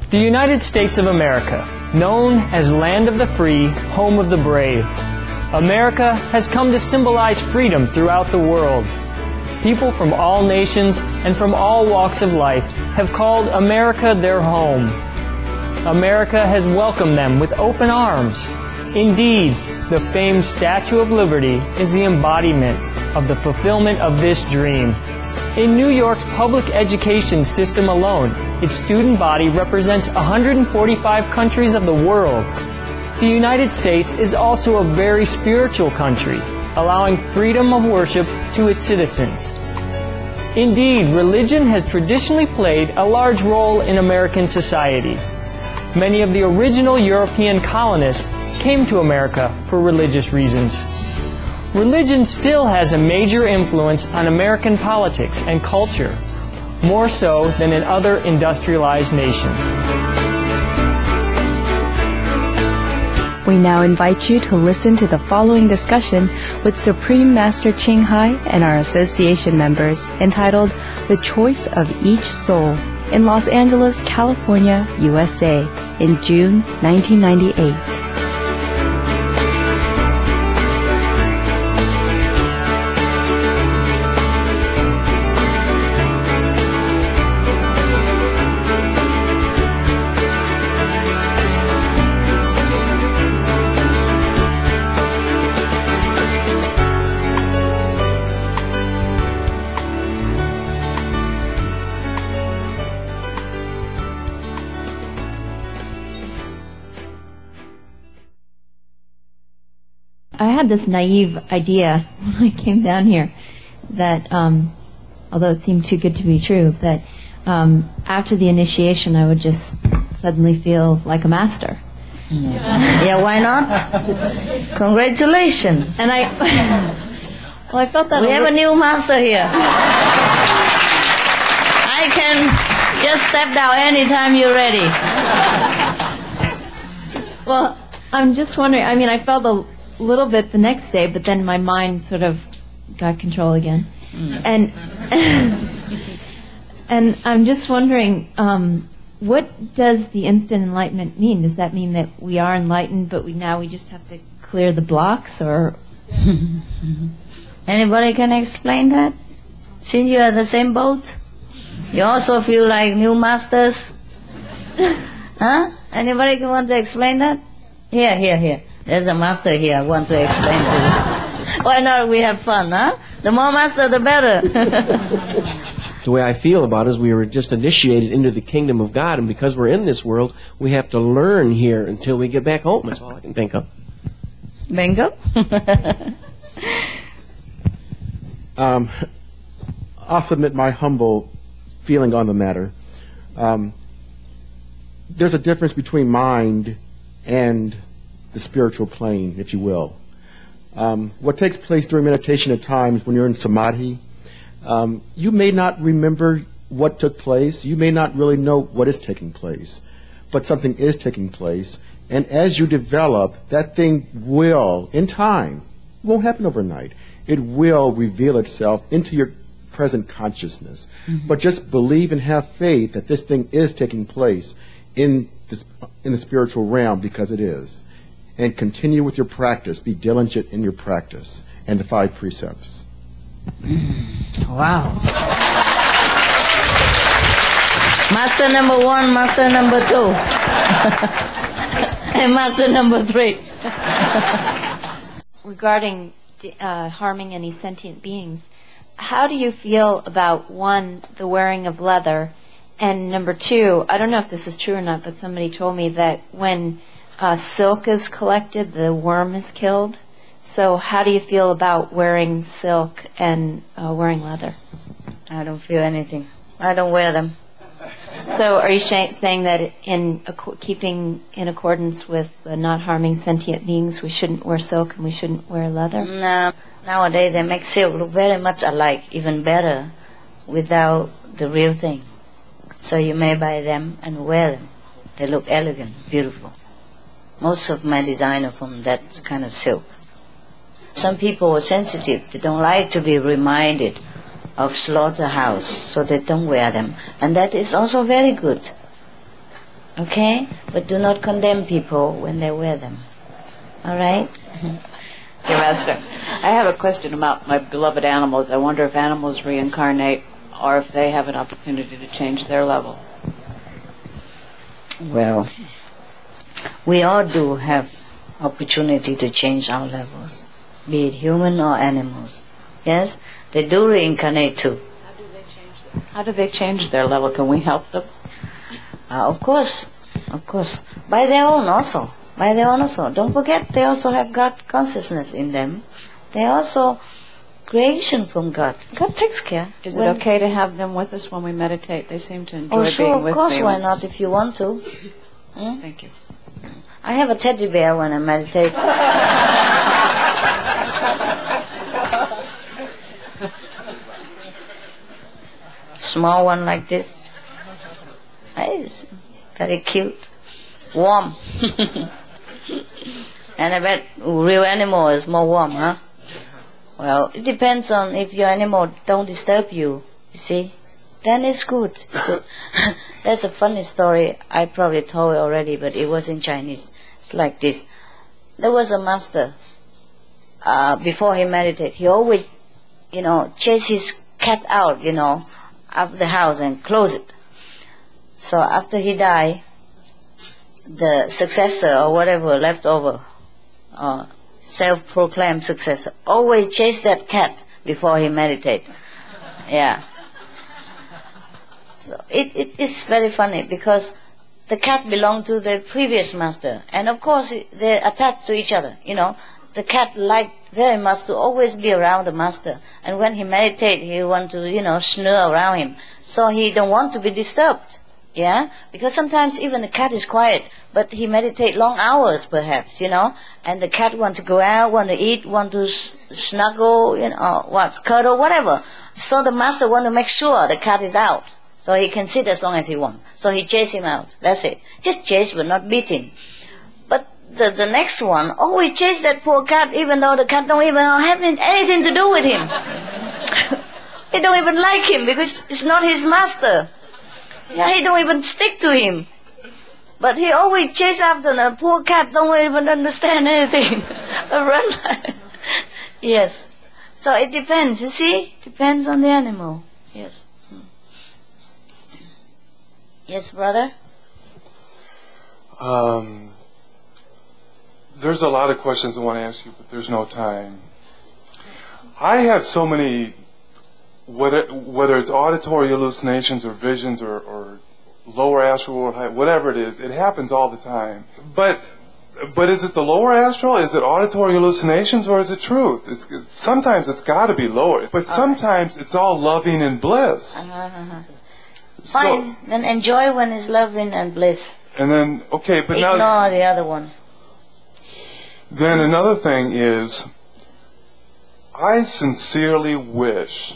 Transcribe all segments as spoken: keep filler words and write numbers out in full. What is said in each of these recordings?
The United States of America, known as Land of the Free, Home of the Brave. America has come to symbolize freedom throughout the world. People from all nations and from all walks of life have called America their home. America has welcomed them with open arms. Indeed, the famed Statue of Liberty is the embodiment of the fulfillment of this dream. In New York's public education system alone, its student body represents one hundred forty-five countries of the world. The United States is also a very spiritual country, allowing freedom of worship to its citizens. Indeed, religion has traditionally played a large role in American society. Many of the original European colonists came to America for religious reasons. Religion still has a major influence on American politics and culture, more so than in other industrialized nations. We now invite you to listen to the following discussion with Supreme Master Ching Hai and our association members entitled The Choice of Each Soul in Los Angeles, California, U S A in June nineteen ninety-eight. I had this naive idea when I came down here that, um, although it seemed too good to be true, that um, after the initiation I would just suddenly feel like a master. Yeah, yeah, why not? Congratulations. And I, well, I felt that we have a new master here. I can just step down anytime you're ready. Well, I'm just wondering, I mean, I felt a little bit the next day, but then my mind sort of got control again. Mm. And and I'm just wondering, um, what does the instant enlightenment mean? Does that mean that we are enlightened, but we now we just have to clear the blocks, or? Anybody can explain that? Since you are the same boat, you also feel like new masters? Huh? Anybody want to explain that? Here, here, here. There's a master here I want to explain to you. Why not we have fun, huh? The more master, the better. The way I feel about it is we were just initiated into the kingdom of God, and because we're in this world, we have to learn here until we get back home. That's all I can think of. Bingo. um, I'll submit my humble feeling on the matter. Um, there's a difference between mind and the spiritual plane, if you will. Um, what takes place during meditation at times when you're in samadhi, um, you may not remember what took place. You may not really know what is taking place, but something is taking place. And as you develop, that thing will, in time, it won't happen overnight, it will reveal itself into your present consciousness. Mm-hmm. But just believe and have faith that this thing is taking place in, this, in the spiritual realm, because it is. And continue with your practice. Be diligent in your practice. And the five precepts. Wow. Master number one, master number two. And master number three. Regarding uh, harming any sentient beings, how do you feel about, one, the wearing of leather, and number two, I don't know if this is true or not, but somebody told me that when Uh, silk is collected, the worm is killed. So how do you feel about wearing silk and uh, wearing leather? I don't feel anything. I don't wear them. So are you sh- saying that in ac- keeping in accordance with uh, not harming sentient beings, we shouldn't wear silk and we shouldn't wear leather? No. Nowadays they make silk look very much alike, even better, without the real thing. So you may buy them and wear them. They look elegant, beautiful. Most of my design are from that kind of silk. Some people are sensitive. They don't like to be reminded of slaughterhouse, so they don't wear them. And that is also very good. Okay? But do not condemn people when they wear them. All right? Dear Master, I have a question about my beloved animals. I wonder if animals reincarnate or if they have an opportunity to change their level. Well, we all do have opportunity to change our levels, be it human or animals. Yes? They do reincarnate too. How do they change their, how do they change their level? Can we help them? Uh, of course, of course. By their own also. By their own also. Don't forget, they also have God consciousness in them. They are also creation from God. God takes care. Is it When- okay to have them with us when we meditate? They seem to enjoy Oh, sure, being of with course, me. why not, if you want to. Hmm? Thank you. I have a teddy bear when I meditate. Small one like this. It's very cute. Warm. And I bet real animal is more warm, huh? Well, it depends on if your animal don't disturb you, you see. Then it's good. It's good. That's a funny story. I probably told it already, but it was in Chinese. It's like this. There was a master. Uh, before he meditated, he always, you know, chase his cat out, you know, of the house and close it. So after he died, the successor or whatever left over, uh, self-proclaimed successor, always chase that cat before he meditate. Yeah. So it, it is very funny because the cat belonged to the previous master, and of course they're attached to each other. You know, the cat liked very much to always be around the master, and when he meditate, he want to, you know, snore around him. So he don't want to be disturbed. Yeah, because sometimes even the cat is quiet, but he meditate long hours perhaps, you know, and the cat want to go out, want to eat, want to s- snuggle, you know, what, cuddle, whatever. So the master want to make sure the cat is out, so he can sit as long as he wants. So he chase him out. That's it. Just chase, but not beat him. But the the next one always chase that poor cat, even though the cat don't even have anything to do with him. He don't even like him because it's not his master. Yeah, he don't even stick to him. But he always chase after the poor cat, don't even understand anything. Run. Yes. So it depends, you see? Depends on the animal. Yes. Yes, brother? Um, there's a lot of questions I want to ask you, but there's no time. I have so many, whether, whether it's auditory hallucinations or visions or, or lower astral or high, whatever it is, it happens all the time. But but is it the lower astral? Is it auditory hallucinations or is it truth? It's, it's, sometimes it's got to be lower, but sometimes it's all loving and bliss. Uh-huh, uh-huh. So- Fine, then enjoy when it's loving and bliss. and then, okay, but Ignore now... the other one. Then another thing is, I sincerely wish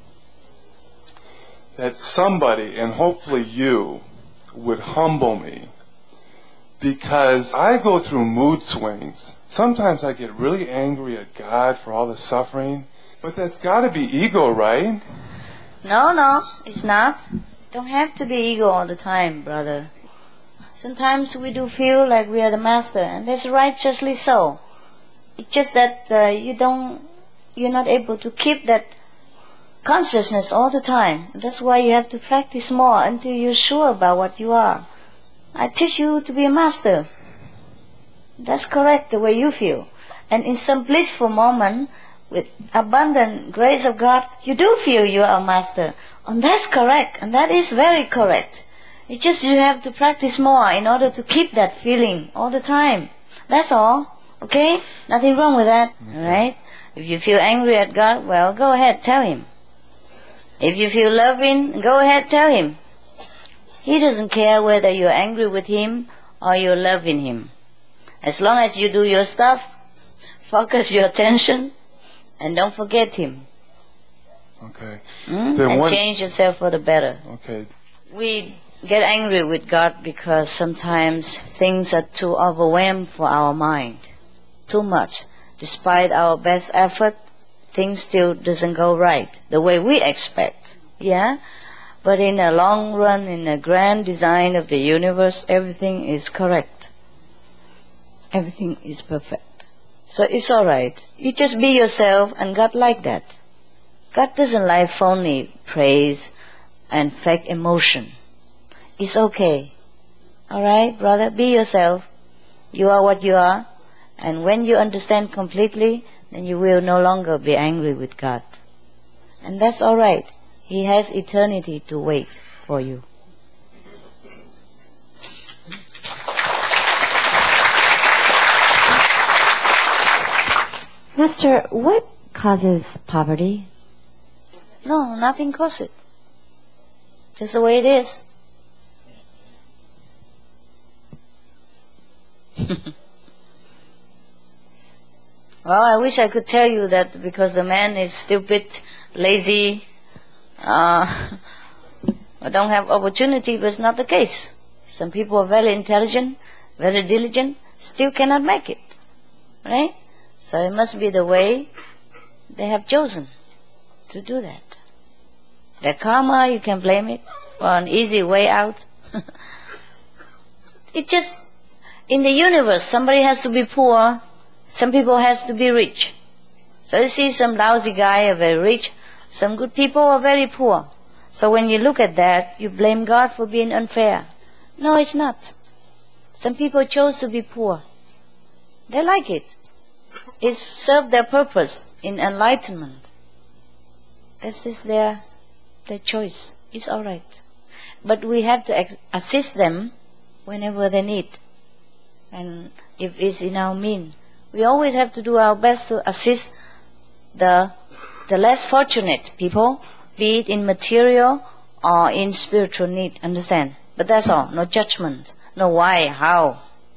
that somebody, and hopefully you, would humble me, because I go through mood swings. Sometimes I get really angry at God for all the suffering, but that's got to be ego, right? No, no, it's not. It don't have to be ego all the time, brother. Sometimes we do feel like we are the master, and that's righteously so. It's just that uh, you don't, you're not able to keep that consciousness all the time. That's why you have to practice more until you're sure about what you are. I teach you to be a master. That's correct, the way you feel. And in some blissful moment, with abundant grace of God, you do feel you are a master. And that's correct, and that is very correct. It's just you have to practice more in order to keep that feeling all the time. That's all. Okay? Nothing wrong with that. Alright? If you feel angry at God, well, go ahead, tell Him. If you feel loving, go ahead, tell Him. He doesn't care whether you're angry with Him or you're loving Him. As long as you do your stuff, focus your attention, and don't forget Him. Okay. Mm? Then And one- change yourself for the better. Okay. We get angry with God because sometimes things are too overwhelmed for our mind. Too much. Despite our best effort, things still doesn't go right the way we expect. Yeah? But in the long run, in the grand design of the universe, everything is correct. Everything is perfect. So it's all right. You just be yourself, and God like that. God doesn't like phony praise and fake emotion. It's okay. All right, brother? Be yourself. You are what you are. And when you understand completely, then you will no longer be angry with God. And that's all right. He has eternity to wait for you. Master, what causes poverty? No, nothing causes it. Just the way it is. Well, I wish I could tell you that because the man is stupid, lazy, uh, or don't have opportunity, but it's not the case. Some people are very intelligent, very diligent, still cannot make it. Right? So it must be the way they have chosen to do that. Their karma, you can blame it for an easy way out. It just, in the universe, somebody has to be poor, some people has to be rich. So you see some lousy guy are very rich, some good people are very poor. So when you look at that, you blame God for being unfair. No, it's not. Some people chose to be poor. They like it. It served their purpose in enlightenment. This is their their choice. It's all right. But we have to ex- assist them whenever they need. And if it's in our means, we always have to do our best to assist the the less fortunate people, be it in material or in spiritual need. Understand? But that's all. No judgment. No why, how,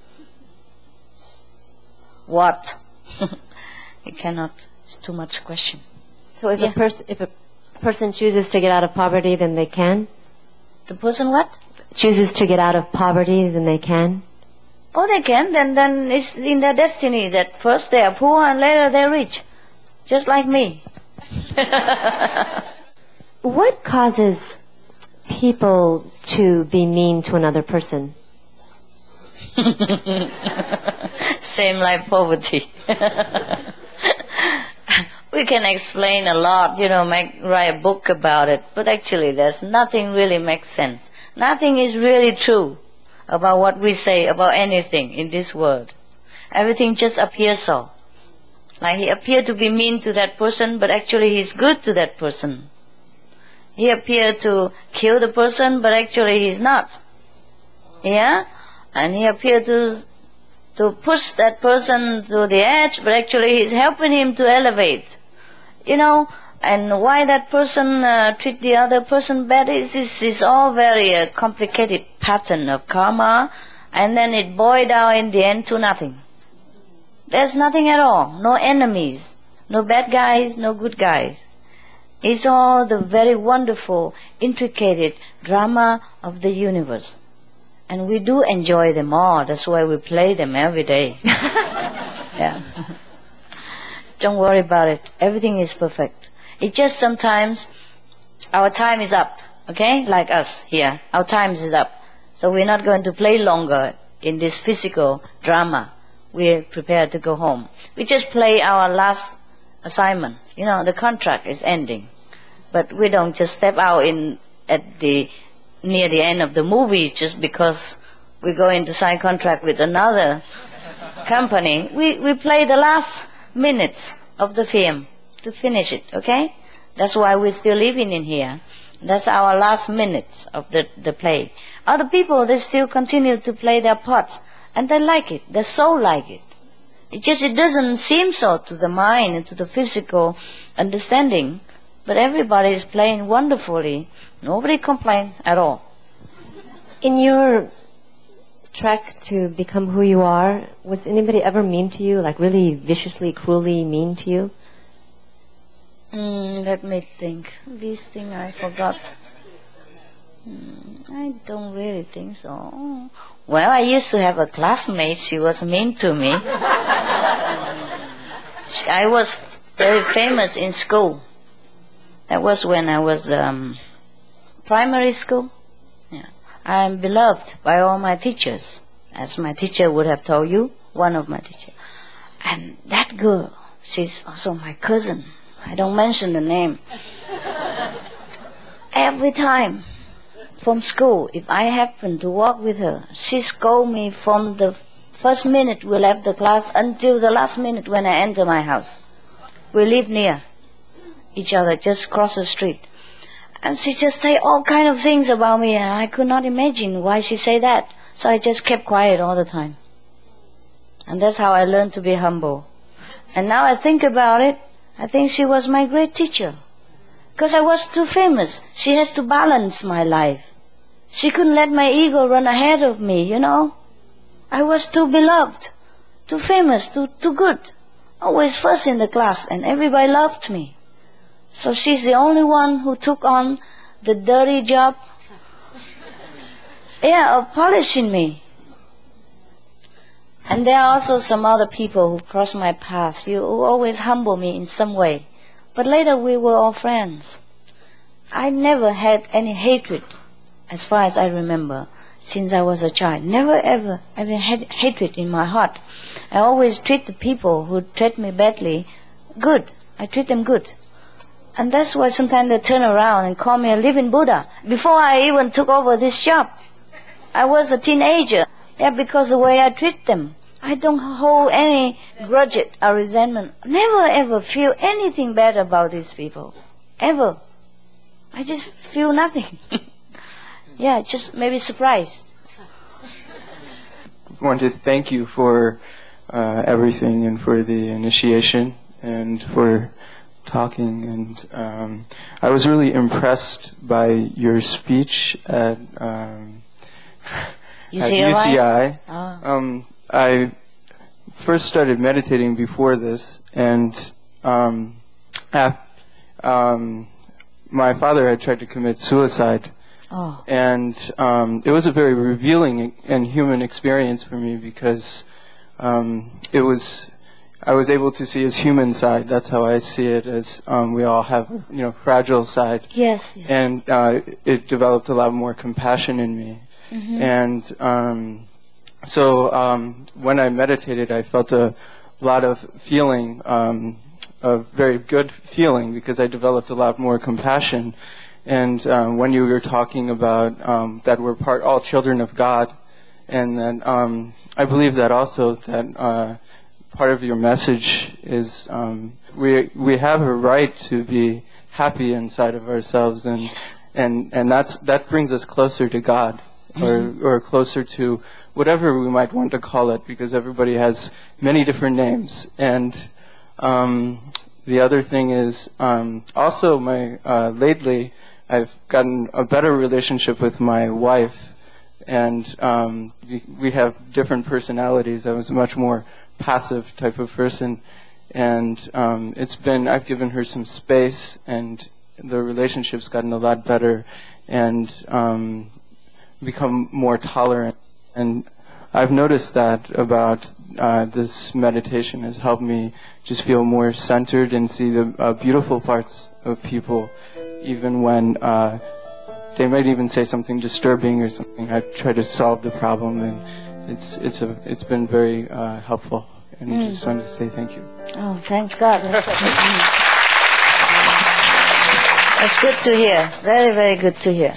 what. You cannot. It's too much question. So if Yeah. a person if a person chooses to get out of poverty, then they can? The person what? Chooses to get out of poverty, then they can? Oh, they can. Then, then it's in their destiny that first they are poor and later they're rich, just like me. What causes people to be mean to another person? Same like poverty. We can explain a lot, you know, make, write a book about it, but actually there's nothing really makes sense. Nothing is really true about what we say about anything in this world. Everything just appears so. Like he appeared to be mean to that person, but actually he's good to that person. He appeared to kill the person, but actually he's not. Yeah? And he appeared to to push that person to the edge, but actually he's helping him to elevate. You know, and why that person uh, treat the other person bad is, is, is all very uh, complicated pattern of karma, and then it boils down in the end to nothing. There's nothing at all. No enemies. No bad guys, no good guys. It's all the very wonderful, intricate drama of the universe. And we do enjoy them all. That's why we play them every day. Yeah. Don't worry about it. Everything is perfect. It's just sometimes our time is up. Okay? Like us here. Our time is up. So we're not going to play longer in this physical drama. We're prepared to go home. We just play our last assignment. You know, the contract is ending. But we don't just step out in at the near the end of the movie just because we're going to sign contract with another company. We we play the last minutes of the film to finish it, okay? That's why we're still living in here. That's our last minutes of the, the play. Other people, they still continue to play their parts, and they like it. Their soul like it. It just, it doesn't seem so to the mind and to the physical understanding, but everybody is playing wonderfully. Nobody complains at all. In your trek to become who you are, was anybody ever mean to you, like really viciously, cruelly mean to you? Mm, let me think. This thing I forgot. Mm, I don't really think so. Well, I used to have a classmate. She was mean to me. She, I was very famous in school. That was when I was um, primary school. Yeah. I am beloved by all my teachers, as my teacher would have told you, one of my teachers. And that girl, she's also my cousin. I don't mention the name. Every time from school, if I happen to walk with her, she scolds me from the first minute we left the class until the last minute when I enter my house. We live near each other, just cross the street. And she just say all kind of things about me, and I could not imagine why she say that. So I just kept quiet all the time. And that's how I learned to be humble. And now I think about it, I think she was my great teacher. Because I was too famous. She has to balance my life. She couldn't let my ego run ahead of me, you know. I was too beloved, too famous, too, too good. Always first in the class, and everybody loved me. So she's the only one who took on the dirty job, yeah, of polishing me. And there are also some other people who crossed my path, you who always humble me in some way. But later we were all friends. I never had any hatred, as far as I remember, since I was a child. Never ever ever had hatred in my heart. I always treat the people who treat me badly good. I treat them good. And that's why sometimes they turn around and call me a living Buddha. Before I even took over this shop, I was a teenager. Yeah, because the way I treat them. I don't hold any grudge or resentment. Never ever feel anything bad about these people. Ever. I just feel nothing. Yeah, just maybe surprised. I want to thank you for uh, everything, and for the initiation, and for talking. And um, I was really impressed by your speech at, um, at U C I. Oh. Um, I first started meditating before this, and um, af- um, my father had tried to commit suicide. Oh. And um, it was a very revealing and human experience for me, because um, it was, I was able to see his human side. That's how I see it, as um, we all have, you know, fragile side. Yes. yes. And uh, it developed a lot more compassion in me. Mm-hmm. And um, so um, when I meditated, I felt a lot of feeling, um, a very good feeling, because I developed a lot more compassion. And um, when you were talking about um, that we're part, all children of God, and that um, I believe that also that uh, part of your message is um, we we have a right to be happy inside of ourselves, and yes. and and that's that brings us closer to God, mm-hmm. or or closer to whatever we might want to call it, because everybody has many different names. And um, the other thing is um, also my uh, lately. I've gotten a better relationship with my wife, and um, we, we have different personalities. I was a much more passive type of person, and um, it's been, I've given her some space, and the relationship's gotten a lot better, and um, become more tolerant. And I've noticed that about uh, this meditation has helped me just feel more centered and see the uh, beautiful parts of people. Even when uh, they might even say something disturbing or something, I try to solve the problem, and it's it's a it's been very uh, helpful. And mm. I just wanted to say thank you. Oh, thanks God. It's good to hear. Very, very good to hear.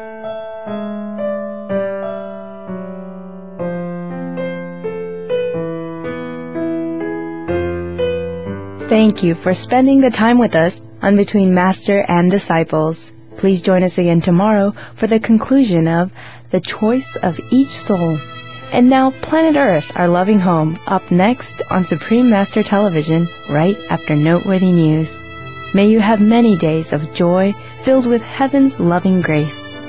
Thank you for spending the time with us on Between Master and Disciples. Please join us again tomorrow for the conclusion of The Choice of Each Soul. And now, Planet Earth, Our Loving Home, up next on Supreme Master Television, right after Noteworthy News. May you have many days of joy filled with heaven's loving grace.